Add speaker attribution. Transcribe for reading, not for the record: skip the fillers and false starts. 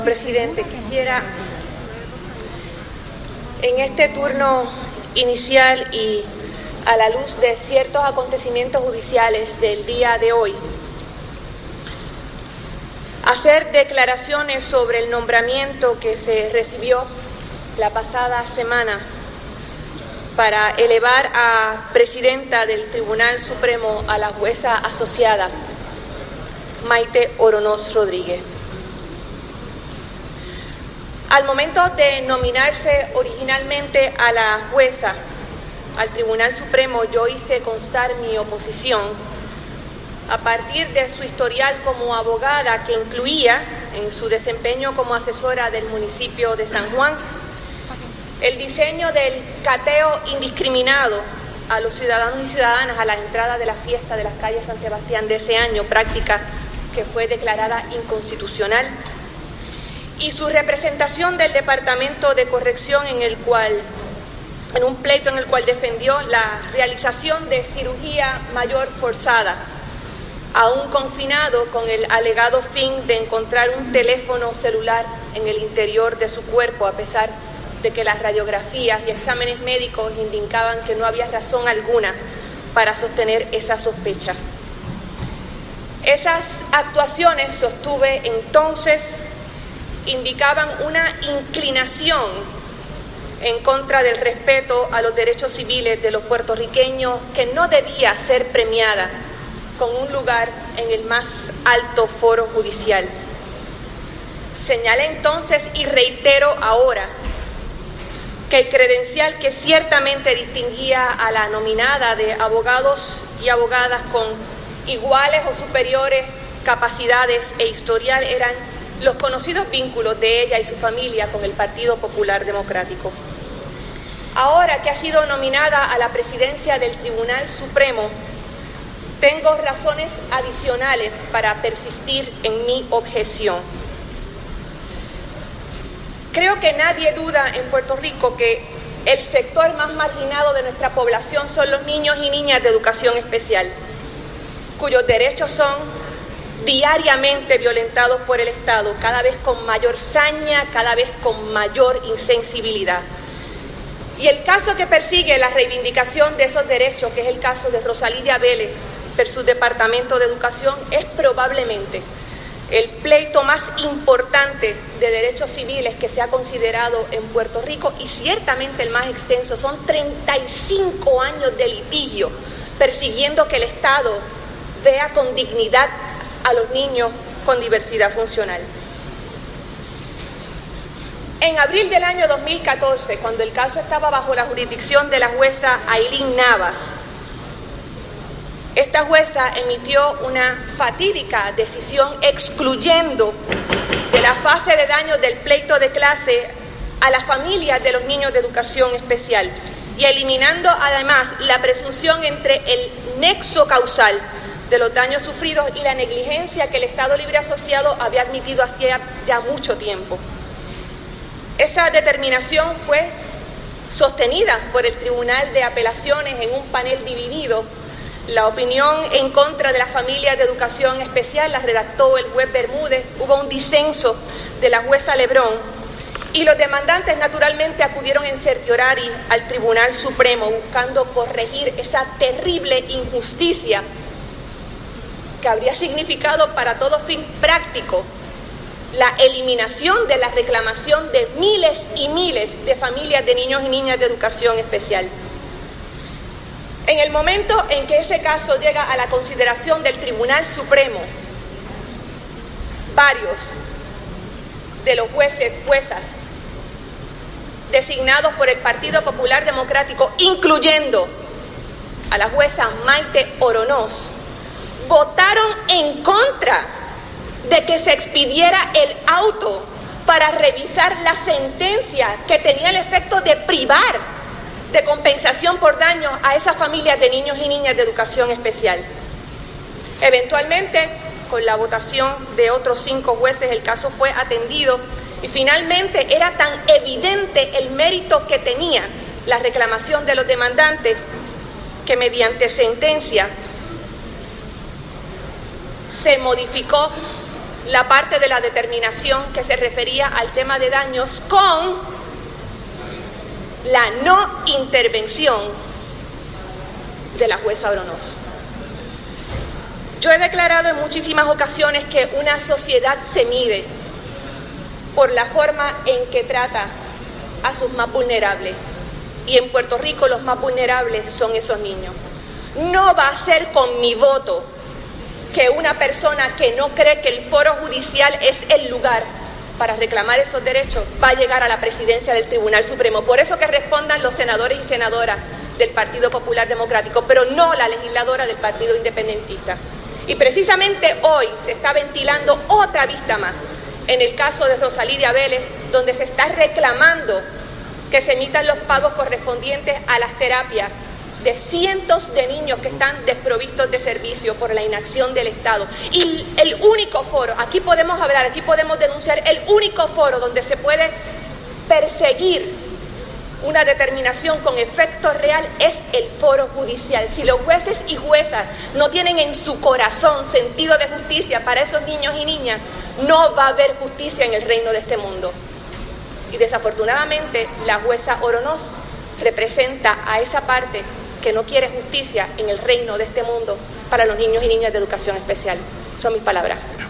Speaker 1: Presidente, quisiera en este turno inicial y a la luz de ciertos acontecimientos judiciales del día de hoy, hacer declaraciones sobre el nombramiento que se recibió la pasada semana para elevar a presidenta del Tribunal Supremo a la jueza asociada Maite Oronoz Rodríguez. Al momento de nominarse originalmente a la jueza al Tribunal Supremo, yo hice constar mi oposición a partir de su historial como abogada, que incluía en su desempeño como asesora del municipio de San Juan el diseño del cateo indiscriminado a los ciudadanos y ciudadanas a la entrada de la fiesta de las calles San Sebastián de ese año, práctica que fue declarada inconstitucional, y su representación del Departamento de Corrección en un pleito en el cual defendió la realización de cirugía mayor forzada a un confinado con el alegado fin de encontrar un teléfono celular en el interior de su cuerpo, a pesar de que las radiografías y exámenes médicos indicaban que no había razón alguna para sostener esa sospecha. Esas actuaciones, sostuve entonces, indicaban una inclinación en contra del respeto a los derechos civiles de los puertorriqueños que no debía ser premiada con un lugar en el más alto foro judicial. Señalé entonces y reitero ahora que el credencial que ciertamente distinguía a la nominada de abogados y abogadas con iguales o superiores capacidades e historial eran los conocidos vínculos de ella y su familia con el Partido Popular Democrático. Ahora que ha sido nominada a la presidencia del Tribunal Supremo, tengo razones adicionales para persistir en mi objeción. Creo que nadie duda en Puerto Rico que el sector más marginado de nuestra población son los niños y niñas de educación especial, cuyos derechos son diariamente violentados por el Estado, cada vez con mayor saña, cada vez con mayor insensibilidad. Y el caso que persigue la reivindicación de esos derechos, que es el caso de Rosalía Vélez versus Departamento de Educación, es probablemente el pleito más importante de derechos civiles que se ha considerado en Puerto Rico y ciertamente el más extenso. Son 35 años de litigio persiguiendo que el Estado vea con dignidad a los niños con diversidad funcional. En abril del año 2014, cuando el caso estaba bajo la jurisdicción de la jueza Ailín Navas, esta jueza emitió una fatídica decisión excluyendo de la fase de daños del pleito de clase a las familias de los niños de educación especial y eliminando además la presunción entre el nexo causal de los daños sufridos y la negligencia que el Estado Libre Asociado había admitido hacía ya mucho tiempo. Esa determinación fue sostenida por el Tribunal de Apelaciones en un panel dividido. La opinión en contra de las familias de educación especial la redactó el juez Bermúdez, hubo un disenso de la jueza Lebrón y los demandantes naturalmente acudieron en certiorari al Tribunal Supremo buscando corregir esa terrible injusticia que habría significado para todo fin práctico la eliminación de la reclamación de miles y miles de familias de niños y niñas de educación especial. En el momento en que ese caso llega a la consideración del Tribunal Supremo, varios de los juezas designados por el Partido Popular Democrático, incluyendo a la jueza Maite Oronoz, votaron en contra de que se expidiera el auto para revisar la sentencia que tenía el efecto de privar de compensación por daños a esas familias de niños y niñas de educación especial. Eventualmente, con la votación de otros 5 jueces, el caso fue atendido y finalmente era tan evidente el mérito que tenía la reclamación de los demandantes que mediante sentencia se modificó la parte de la determinación que se refería al tema de daños con la no intervención de la jueza Oronoz. Yo he declarado en muchísimas ocasiones que una sociedad se mide por la forma en que trata a sus más vulnerables. Y en Puerto Rico los más vulnerables son esos niños. No va a ser con mi voto que una persona que no cree que el foro judicial es el lugar para reclamar esos derechos va a llegar a la presidencia del Tribunal Supremo. Por eso que respondan los senadores y senadoras del Partido Popular Democrático, pero no la legisladora del Partido Independentista. Y precisamente hoy se está ventilando otra vista más en el caso de Rosalía Vélez, donde se está reclamando que se emitan los pagos correspondientes a las terapias de cientos de niños que están desprovistos de servicio por la inacción del Estado. Y el único foro, aquí podemos hablar, aquí podemos denunciar, el único foro donde se puede perseguir una determinación con efecto real es el foro judicial. Si los jueces y juezas no tienen en su corazón sentido de justicia para esos niños y niñas, no va a haber justicia en el reino de este mundo. Y desafortunadamente la jueza Oronoz representa a esa parte que no quiere justicia en el reino de este mundo para los niños y niñas de educación especial. Son mis palabras.